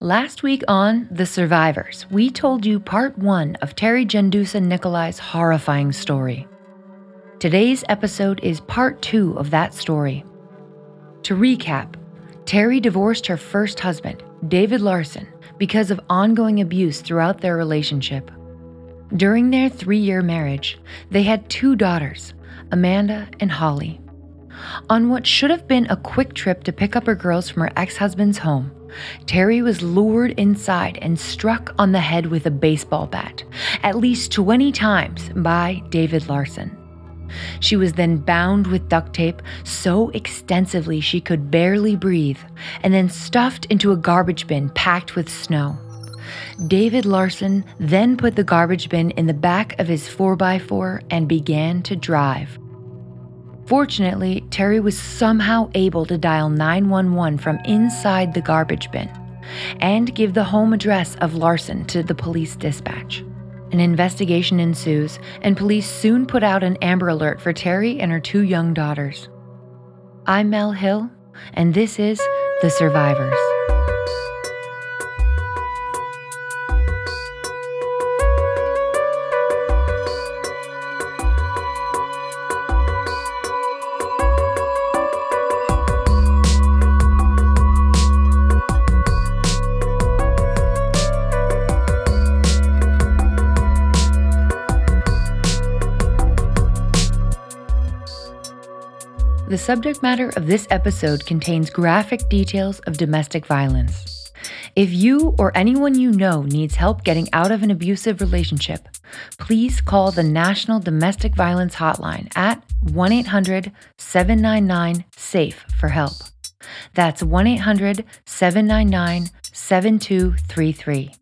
Last week on The Survivors, we told you part 1 of Terry Gendusa Nicolai's horrifying story. Today's episode is part 2 of that story. To recap, Terry divorced her first husband, David Larson, because of ongoing abuse throughout their relationship. During their 3-year marriage, they had 2 daughters, Amanda and Holly. On what should have been a quick trip to pick up her girls from her ex-husband's home, Terry was lured inside and struck on the head with a baseball bat at least 20 times by David Larson. She was then bound with duct tape so extensively she could barely breathe, and then stuffed into a garbage bin packed with snow. David Larson then put the garbage bin in the back of his 4x4 and began to drive. Fortunately, Terry was somehow able to dial 911 from inside the garbage bin and give the home address of Larson to the police dispatch. An investigation ensues, and police soon put out an Amber Alert for Terry and her 2 young daughters. I'm Mel Hill, and this is The Survivors. The subject matter of this episode contains graphic details of domestic violence. If you or anyone you know needs help getting out of an abusive relationship, please call the National Domestic Violence Hotline at 1-800-799-SAFE for help. That's 1-800-799-7233.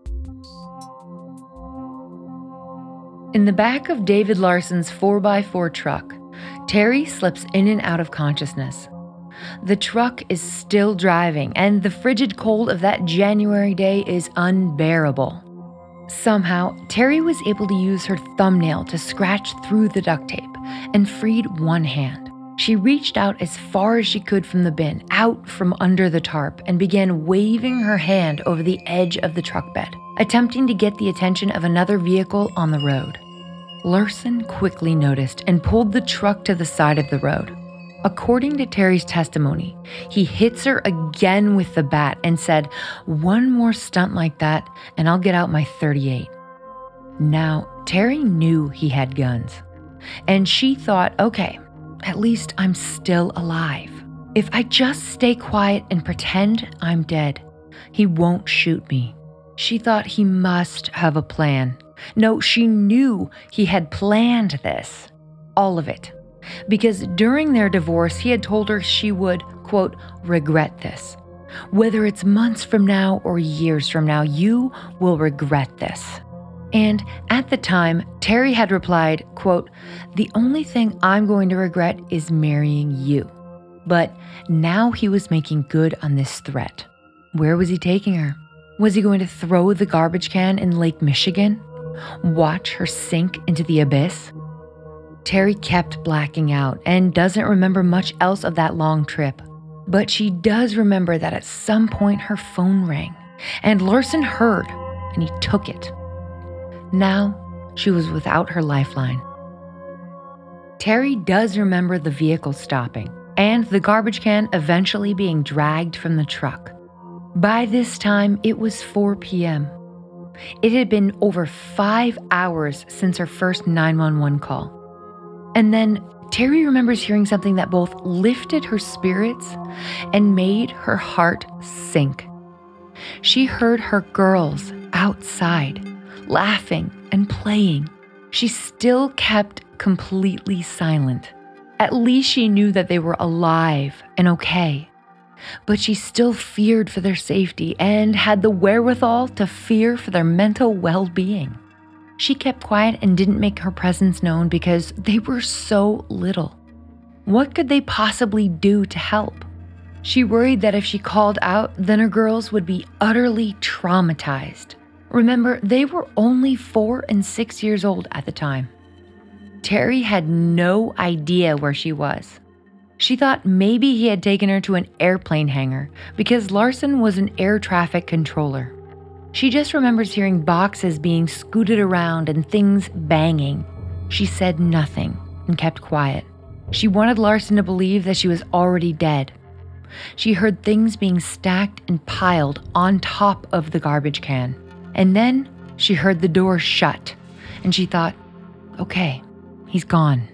In the back of David Larson's 4x4 truck, Terry slips in and out of consciousness. The truck is still driving, and the frigid cold of that January day is unbearable. Somehow, Terry was able to use her thumbnail to scratch through the duct tape and freed one hand. She reached out as far as she could from the bin, out from under the tarp, and began waving her hand over the edge of the truck bed, attempting to get the attention of another vehicle on the road. Larson quickly noticed and pulled the truck to the side of the road. According to Terry's testimony, he hits her again with the bat and said, "One more stunt like that and I'll get out my .38. Now, Terry knew he had guns, and she thought, okay, at least I'm still alive. If I just stay quiet and pretend I'm dead, he won't shoot me. She thought he must have a plan. No, she knew he had planned this. All of it. Because during their divorce, he had told her she would, quote, regret this. Whether it's months from now or years from now, you will regret this. And at the time, Terry had replied, quote, the only thing I'm going to regret is marrying you. But now he was making good on this threat. Where was he taking her? Was he going to throw the garbage can in Lake Michigan? Watch her sink into the abyss? Terry kept blacking out and doesn't remember much else of that long trip. But she does remember that at some point her phone rang, and Larson heard, and he took it. Now she was without her lifeline. Terry does remember the vehicle stopping and the garbage can eventually being dragged from the truck. By this time, it was 4 p.m. It had been over 5 hours since her first 911 call. And then Terry remembers hearing something that both lifted her spirits and made her heart sink. She heard her girls outside, laughing and playing. She still kept completely silent. At least she knew that they were alive and okay. But she still feared for their safety and had the wherewithal to fear for their mental well-being. She kept quiet and didn't make her presence known because they were so little. What could they possibly do to help? She worried that if she called out, then her girls would be utterly traumatized. Remember, they were only 4 and 6 years old at the time. Terry had no idea where she was. She thought maybe he had taken her to an airplane hangar because Larson was an air traffic controller. She just remembers hearing boxes being scooted around and things banging. She said nothing and kept quiet. She wanted Larson to believe that she was already dead. She heard things being stacked and piled on top of the garbage can. And then she heard the door shut, and she thought, okay, he's gone.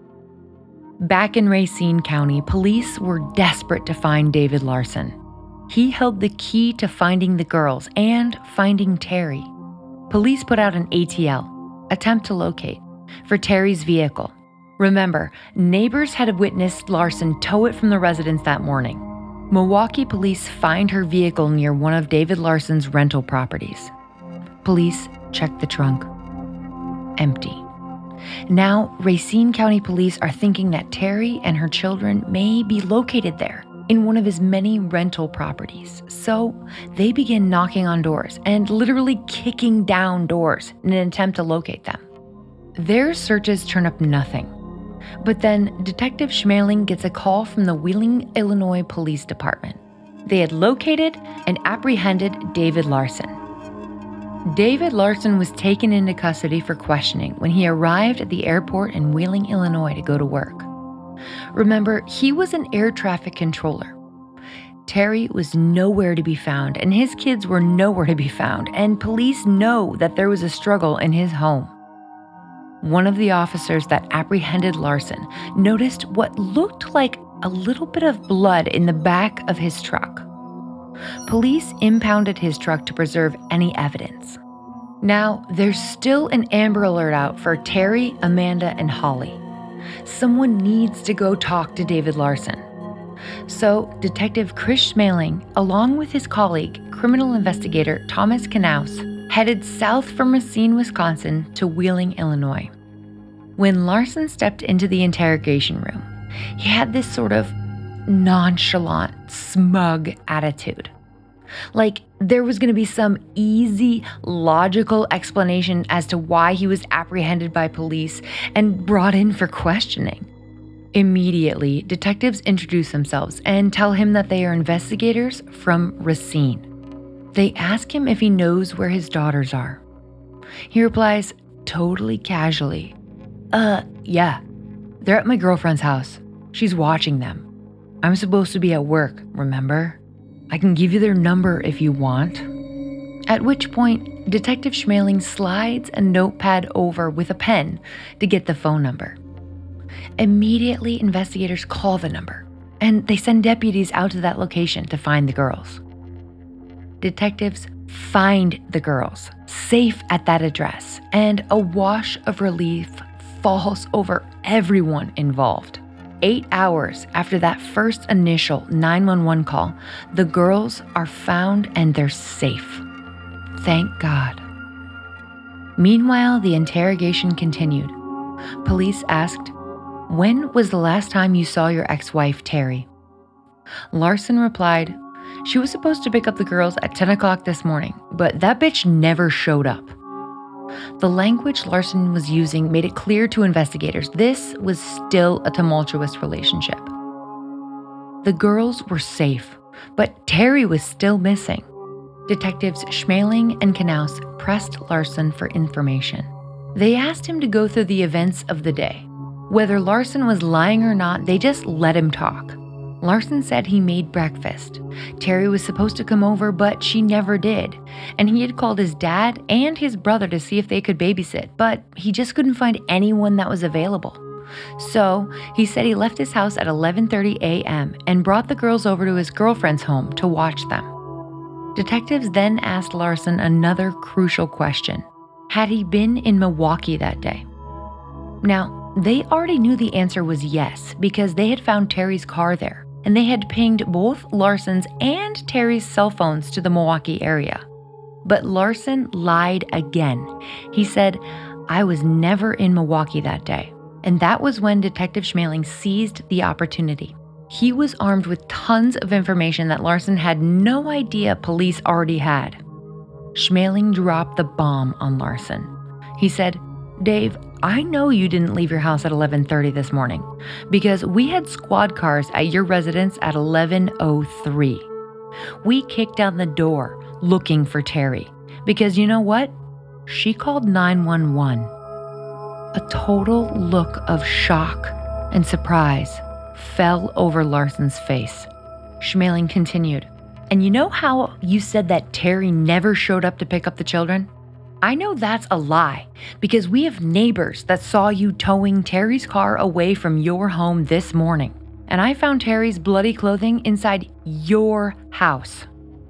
Back in Racine County, police were desperate to find David Larson. He held the key to finding the girls and finding Terry. Police put out an ATL, attempt to locate, for Terry's vehicle. Remember, neighbors had witnessed Larson tow it from the residence that morning. Milwaukee police find her vehicle near one of David Larson's rental properties. Police check the trunk. Empty. Now, Racine County police are thinking that Terry and her children may be located there in one of his many rental properties. So they begin knocking on doors and literally kicking down doors in an attempt to locate them. Their searches turn up nothing. But then Detective Schmeling gets a call from the Wheeling, Illinois Police Department. They had located and apprehended David Larson. David Larson was taken into custody for questioning when he arrived at the airport in Wheeling, Illinois to go to work. Remember, he was an air traffic controller. Terry was nowhere to be found, and his kids were nowhere to be found, and police know that there was a struggle in his home. One of the officers that apprehended Larson noticed what looked like a little bit of blood in the back of his truck. Police impounded his truck to preserve any evidence. Now, there's still an Amber Alert out for Terry, Amanda, and Holly. Someone needs to go talk to David Larson. So, Detective Chris Schmeling, along with his colleague, criminal investigator Thomas Knaus, headed south from Racine, Wisconsin to Wheeling, Illinois. When Larson stepped into the interrogation room, he had this sort of nonchalant, smug attitude. Like there was going to be some easy, logical explanation as to why he was apprehended by police and brought in for questioning. Immediately, detectives introduce themselves and tell him that they are investigators from Racine. They ask him if he knows where his daughters are. He replies totally casually, yeah, they're at my girlfriend's house. She's watching them. I'm supposed to be at work, remember? I can give you their number if you want. At which point, Detective Schmeling slides a notepad over with a pen to get the phone number. Immediately, investigators call the number, and they send deputies out to that location to find the girls. Detectives find the girls, safe at that address, and a wash of relief falls over everyone involved. 8 hours after that first initial 911 call, the girls are found and they're safe. Thank God. Meanwhile, the interrogation continued. Police asked, "When was the last time you saw your ex-wife, Terry?" Larson replied, "She was supposed to pick up the girls at 10 o'clock this morning, but that bitch never showed up." The language Larson was using made it clear to investigators this was still a tumultuous relationship. The girls were safe, but Terry was still missing. Detectives Schmeling and Knaus pressed Larson for information. They asked him to go through the events of the day. Whether Larson was lying or not, they just let him talk. Larson said he made breakfast. Terry was supposed to come over, but she never did. And he had called his dad and his brother to see if they could babysit, but he just couldn't find anyone that was available. So he said he left his house at 11:30 a.m. and brought the girls over to his girlfriend's home to watch them. Detectives then asked Larson another crucial question. Had he been in Milwaukee that day? Now, they already knew the answer was yes because they had found Terry's car there. And they had pinged both Larson's and Terry's cell phones to the Milwaukee area. But Larson lied again. He said, "I was never in Milwaukee that day." And that was when Detective Schmeling seized the opportunity. He was armed with tons of information that Larson had no idea police already had. Schmeling dropped the bomb on Larson. He said, "Dave, I know you didn't leave your house at 11:30 this morning because we had squad cars at your residence at 11:03. We kicked down the door looking for Terry because you know what? She called 911. A total look of shock and surprise fell over Larson's face. Schmeling continued, and you know how you said that Terry never showed up to pick up the children? I know that's a lie because we have neighbors that saw you towing Terry's car away from your home this morning, and I found Terry's bloody clothing inside your house.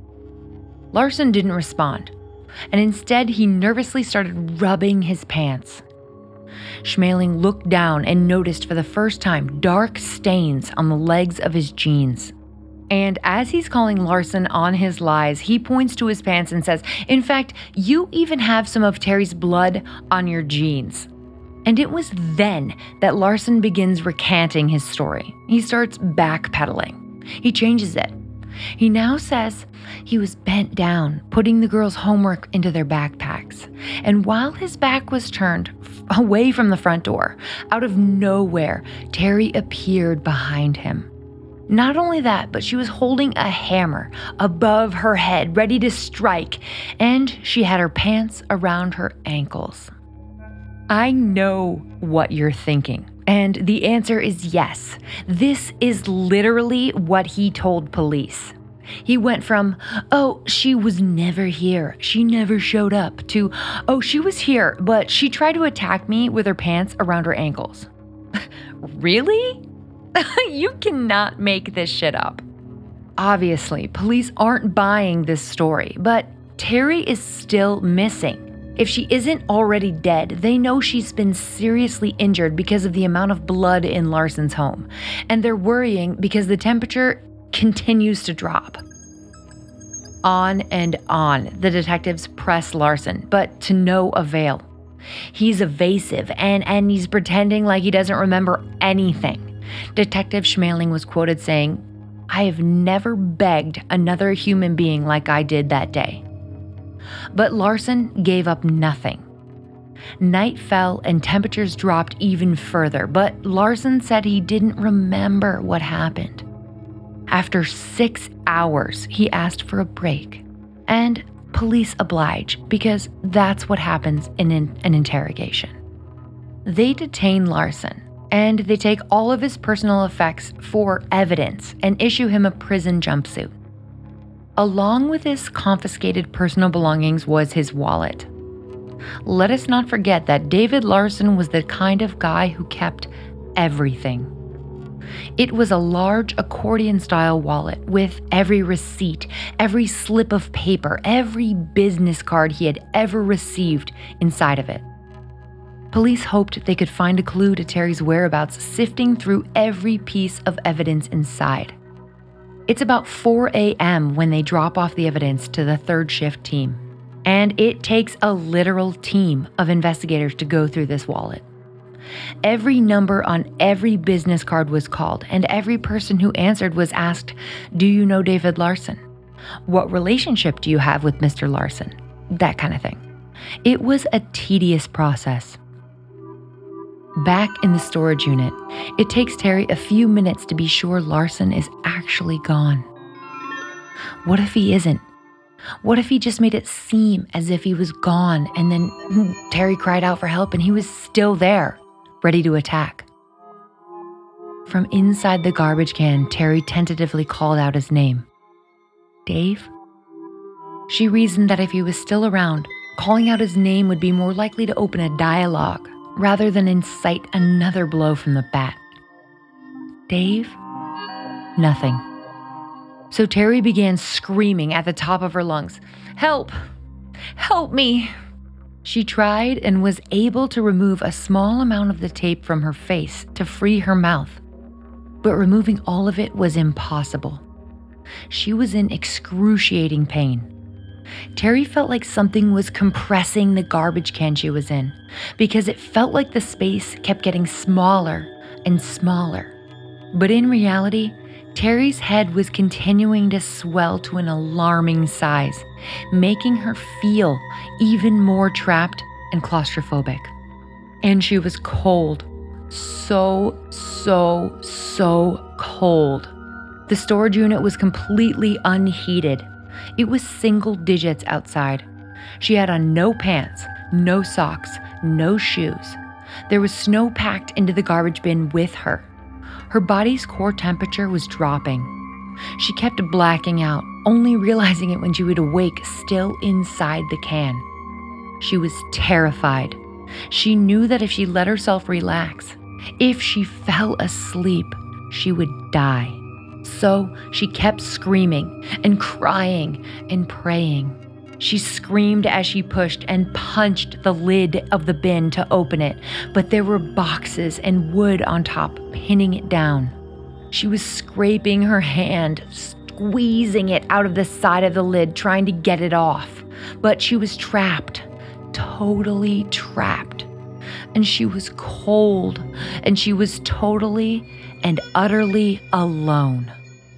Larson didn't respond, and instead he nervously started rubbing his pants. Schmeling looked down and noticed for the first time dark stains on the legs of his jeans. And as he's calling Larson on his lies, he points to his pants and says, "In fact, you even have some of Terry's blood on your jeans." And it was then that Larson begins recanting his story. He starts backpedaling. He changes it. He now says he was bent down, putting the girls' homework into their backpacks. And while his back was turned away from the front door, out of nowhere, Terry appeared behind him. Not only that, but she was holding a hammer above her head, ready to strike, and she had her pants around her ankles. I know what you're thinking, and the answer is yes. This is literally what he told police. He went from, "Oh, she was never here. She never showed up," to, "Oh, she was here, but she tried to attack me with her pants around her ankles." Really? You cannot make this shit up. Obviously, police aren't buying this story, but Terry is still missing. If she isn't already dead, they know she's been seriously injured because of the amount of blood in Larson's home, and they're worrying because the temperature continues to drop. On and on, the detectives press Larson, but to no avail. He's evasive and he's pretending like he doesn't remember anything. Detective Schmeling was quoted saying, "I have never begged another human being like I did that day." But Larson gave up nothing. Night fell and temperatures dropped even further, but Larson said he didn't remember what happened. After 6 hours, he asked for a break, and police oblige because that's what happens in an interrogation. They detain Larson, and they take all of his personal effects for evidence and issue him a prison jumpsuit. Along with his confiscated personal belongings was his wallet. Let us not forget that David Larson was the kind of guy who kept everything. It was a large accordion-style wallet with every receipt, every slip of paper, every business card he had ever received inside of it. Police hoped they could find a clue to Terry's whereabouts, sifting through every piece of evidence inside. It's about 4 a.m. when they drop off the evidence to the third shift team, and it takes a literal team of investigators to go through this wallet. Every number on every business card was called, and every person who answered was asked, "Do you know David Larson? What relationship do you have with Mr. Larson?" That kind of thing. It was a tedious process. Back in the storage unit, it takes Terry a few minutes to be sure Larson is actually gone. What if he isn't? What if he just made it seem as if he was gone and then Terry cried out for help and he was still there, ready to attack? From inside the garbage can, Terry tentatively called out his name. "Dave?" She reasoned that if he was still around, calling out his name would be more likely to open a dialogue rather than incite another blow from the bat. "Dave?" Nothing. So Terry began screaming at the top of her lungs, "Help! Help me!" She tried and was able to remove a small amount of the tape from her face to free her mouth, but removing all of it was impossible. She was in excruciating pain. Terry felt like something was compressing the garbage can she was in because it felt like the space kept getting smaller and smaller. But in reality, Terry's head was continuing to swell to an alarming size, making her feel even more trapped and claustrophobic. And she was cold. So cold. The storage unit was completely unheated. It was single digits outside. She had on no pants, no socks, no shoes. There was snow packed into the garbage bin with her. Her body's core temperature was dropping. She kept blacking out, only realizing it when she would awake still inside the can. She was terrified. She knew that if she let herself relax, if she fell asleep, she would die. So she kept screaming and crying and praying. She screamed as she pushed and punched the lid of the bin to open it, but there were boxes and wood on top, pinning it down. She was scraping her hand, squeezing it out of the side of the lid, trying to get it off. But she was trapped, totally trapped. And she was cold, and she was totally and utterly alone.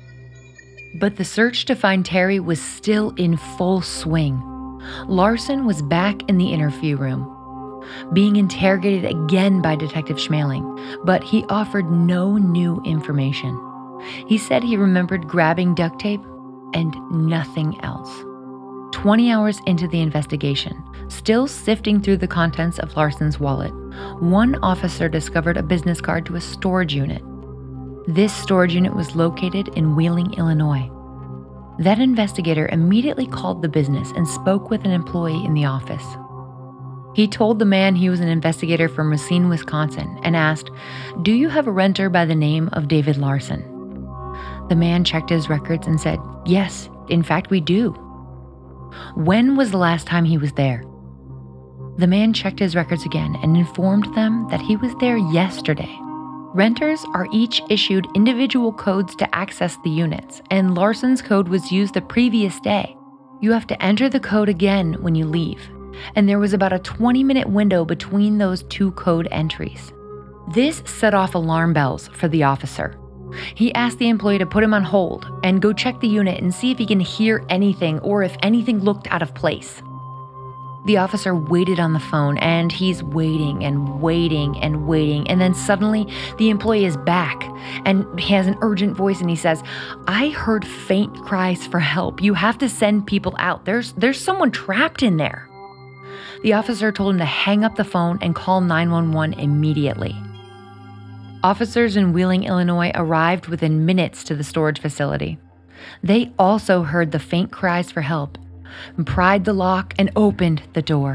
But the search to find Terry was still in full swing. Larson was back in the interview room, being interrogated again by Detective Schmeling, but he offered no new information. He said he remembered grabbing duct tape and nothing else. 20 hours into the investigation, still sifting through the contents of Larson's wallet, one officer discovered a business card to a storage unit. This storage unit was located in Wheeling, Illinois. That investigator immediately called the business and spoke with an employee in the office. He told the man he was an investigator from Racine, Wisconsin, and asked, "Do you have a renter by the name of David Larson?" The man checked his records and said, "Yes, in fact we do." "When was the last time he was there?" The man checked his records again and informed them that he was there yesterday. Renters are each issued individual codes to access the units, and Larson's code was used the previous day. You have to enter the code again when you leave, and there was about a 20-minute window between those two code entries. This set off alarm bells for the officer. He asked the employee to put him on hold and go check the unit and see if he can hear anything or if anything looked out of place. The officer waited on the phone, and he's waiting and waiting and waiting, and then suddenly the employee is back, and he has an urgent voice, and he says, "I heard faint cries for help. You have to send people out. There's someone trapped in there." The officer told him to hang up the phone and call 911 immediately. Officers in Wheeling, Illinois arrived within minutes to the storage facility. They also heard the faint cries for help, pried the lock, and opened the door.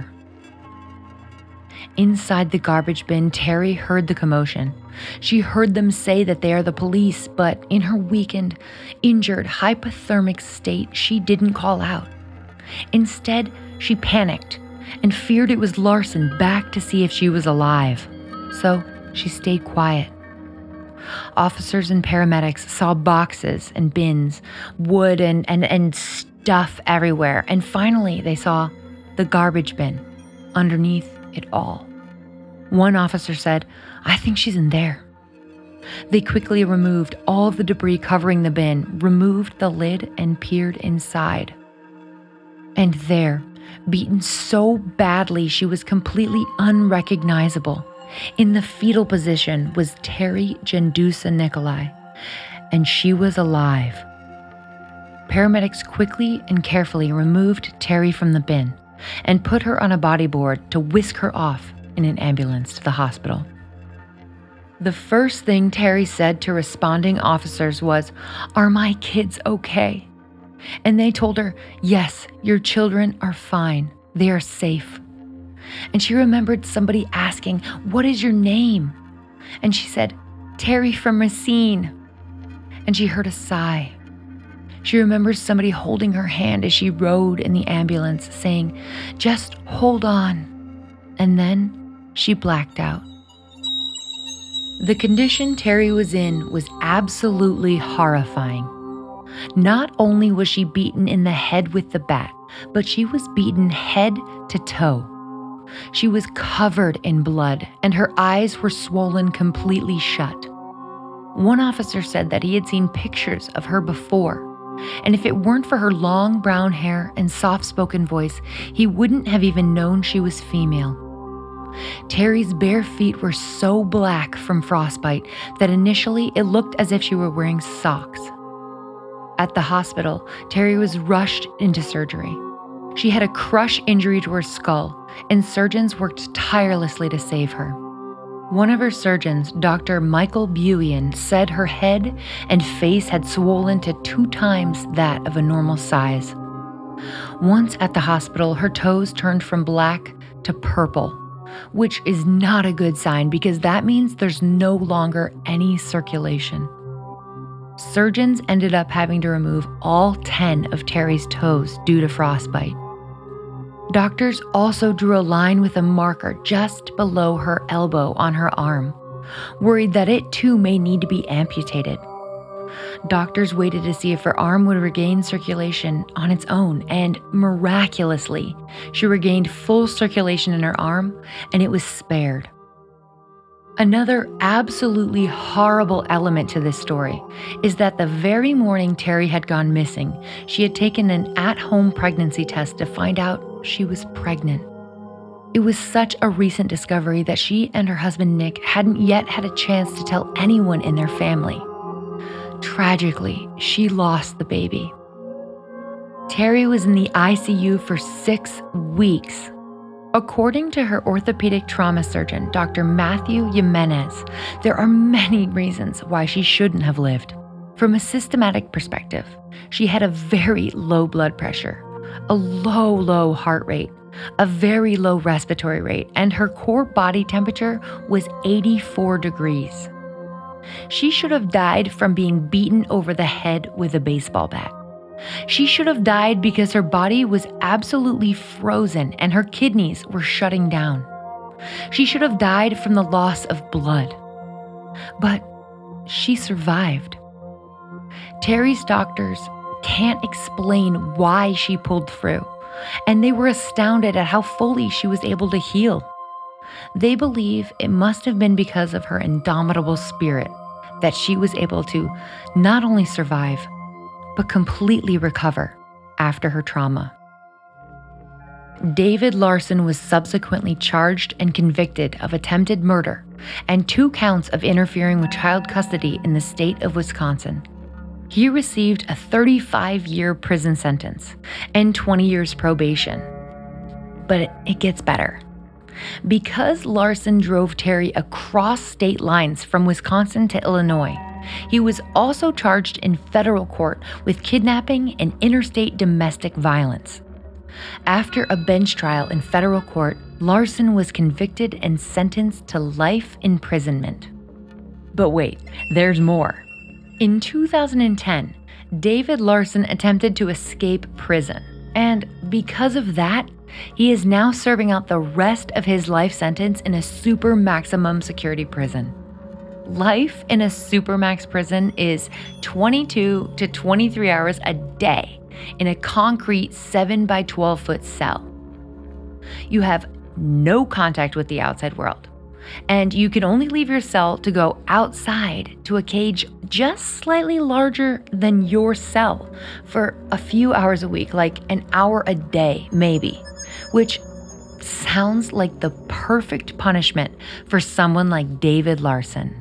Inside the garbage bin, Terry heard the commotion. She heard them say that they are the police, but in her weakened, injured, hypothermic state, she didn't call out. Instead, she panicked and feared it was Larson back to see if she was alive. So she stayed quiet. Officers and paramedics saw boxes and bins, wood and stuff everywhere, and finally they saw the garbage bin underneath it all. One officer said, "I think she's in there." They quickly removed all the debris covering the bin, removed the lid, and peered inside. And there, beaten so badly she was completely unrecognizable, in the fetal position was Terry Gendusa Nicolai, and she was alive. Paramedics quickly and carefully removed Terry from the bin and put her on a bodyboard to whisk her off in an ambulance to the hospital. The first thing Terry said to responding officers was, "Are my kids okay?" And they told her, "Yes, your children are fine. They are safe." And she remembered somebody asking, "What is your name?" And she said, "Terry from Racine." And she heard a sigh. She remembers somebody holding her hand as she rode in the ambulance, saying, "Just hold on." And then she blacked out. The condition Terry was in was absolutely horrifying. Not only was she beaten in the head with the bat, but she was beaten head to toe. She was covered in blood, and her eyes were swollen completely shut. One officer said that he had seen pictures of her before, and if it weren't for her long brown hair and soft-spoken voice, he wouldn't have even known she was female. Terry's bare feet were so black from frostbite that initially it looked as if she were wearing socks. At the hospital, Terry was rushed into surgery. She had a crush injury to her skull, and surgeons worked tirelessly to save her. One of her surgeons, Dr. Michael Buian, said her head and face had swollen to 2 times that of a normal size. Once at the hospital, her toes turned from black to purple, which is not a good sign because that means there's no longer any circulation. Surgeons ended up having to remove all 10 of Terry's toes due to frostbite. Doctors also drew a line with a marker just below her elbow on her arm, worried that it too may need to be amputated. Doctors waited to see if her arm would regain circulation on its own, and miraculously, she regained full circulation in her arm, and it was spared. Another absolutely horrible element to this story is that the very morning Terry had gone missing, she had taken an at-home pregnancy test to find out she was pregnant. It was such a recent discovery that she and her husband Nick hadn't yet had a chance to tell anyone in their family. Tragically, she lost the baby. Terry was in the ICU for 6 weeks. According to her orthopedic trauma surgeon, Dr. Matthew Jimenez, there are many reasons why she shouldn't have lived. From a systematic perspective, she had a very low blood pressure, a low heart rate, a very low respiratory rate, and her core body temperature was 84 degrees. She should have died from being beaten over the head with a baseball bat. She should have died because her body was absolutely frozen and her kidneys were shutting down. She should have died from the loss of blood. But she survived. Terry's doctors can't explain why she pulled through, and they were astounded at how fully she was able to heal. They believe it must have been because of her indomitable spirit that she was able to not only survive, but completely recover after her trauma. David Larson was subsequently charged and convicted of attempted murder and 2 counts of interfering with child custody in the state of Wisconsin. He received a 35-year prison sentence and 20 years probation. But it gets better. Because Larson drove Terry across state lines from Wisconsin to Illinois, he was also charged in federal court with kidnapping and interstate domestic violence. After a bench trial in federal court, Larson was convicted and sentenced to life imprisonment. But wait, there's more. In 2010, David Larson attempted to escape prison, and because of that, he is now serving out the rest of his life sentence in a super maximum security prison. Life in a supermax prison is 22 to 23 hours a day in a concrete 7 by 12 foot cell. You have no contact with the outside world, and you can only leave your cell to go outside to a cage just slightly larger than your cell for a few hours a week, like an hour a day maybe, which sounds like the perfect punishment for someone like David Larson.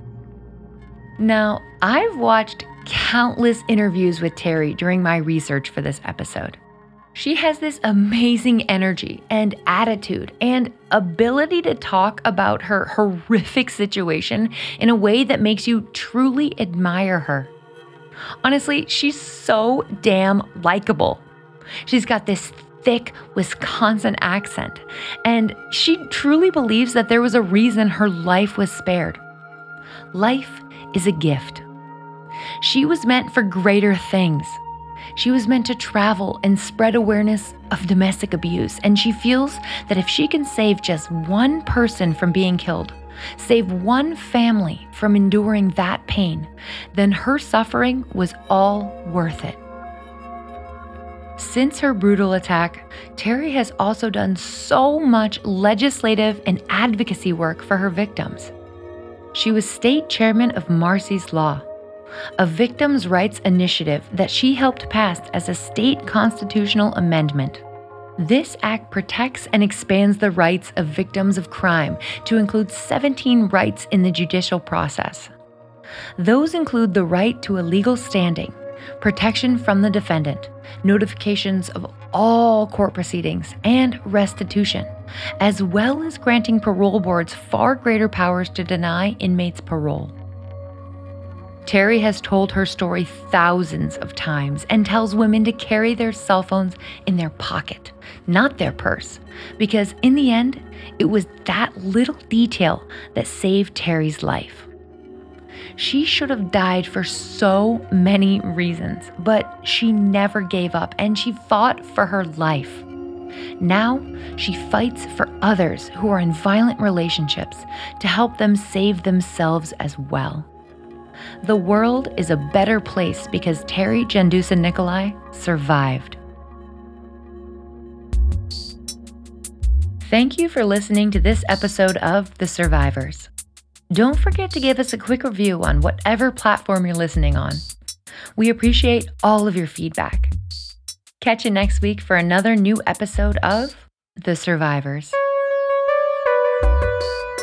Now, I've watched countless interviews with Terry during my research for this episode. She has this amazing energy and attitude and ability to talk about her horrific situation in a way that makes you truly admire her. Honestly, she's so damn likable. She's got this thick Wisconsin accent, and she truly believes that there was a reason her life was spared. Life is a gift. She was meant for greater things. She was meant to travel and spread awareness of domestic abuse, and she feels that if she can save just one person from being killed, save one family from enduring that pain, then her suffering was all worth it. Since her brutal attack, Terry has also done so much legislative and advocacy work for her victims. She was state chairman of Marsy's Law, a victims' rights initiative that she helped pass as a state constitutional amendment. This act protects and expands the rights of victims of crime to include 17 rights in the judicial process. Those include the right to a legal standing, protection from the defendant, notifications of all court proceedings, and restitution, as well as granting parole boards far greater powers to deny inmates parole. Terry has told her story thousands of times and tells women to carry their cell phones in their pocket, not their purse, because in the end, it was that little detail that saved Terry's life. She should have died for so many reasons, but she never gave up and she fought for her life. Now, she fights for others who are in violent relationships to help them save themselves as well. The world is a better place because Terry Jandusa Nicolai survived. Thank you for listening to this episode of The Survivors. Don't forget to give us a quick review on whatever platform you're listening on. We appreciate all of your feedback. Catch you next week for another new episode of The Survivors.